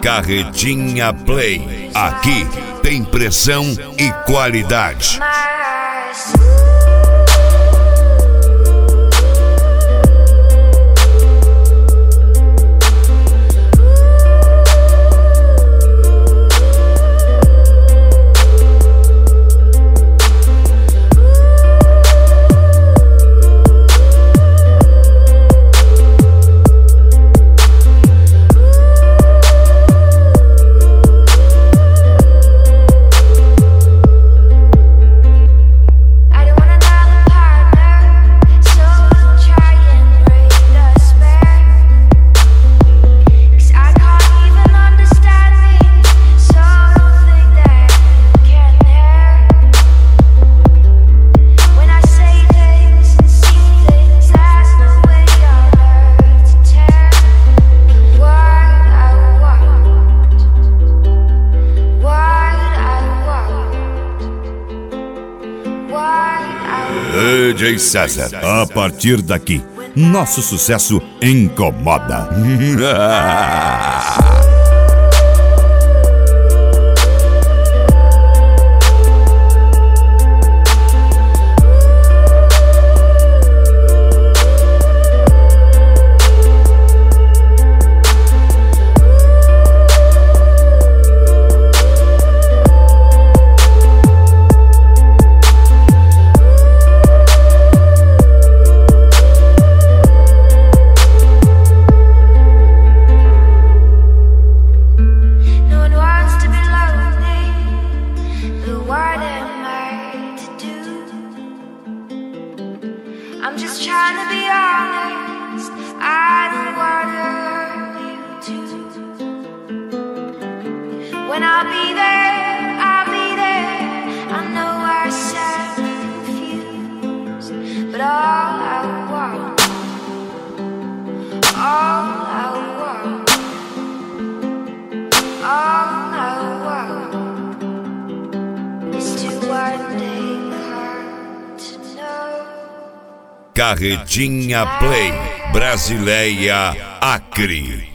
Carretinha Play. Aqui tem pressão e qualidade. DJ César, a partir daqui, nosso sucesso incomoda. I'm just trying to be honest, I don't wanna hurt you too. When I'll be there, I know I sound confused, but all I want is to one day come to know. Carretinha Play, Brasileia, Acre.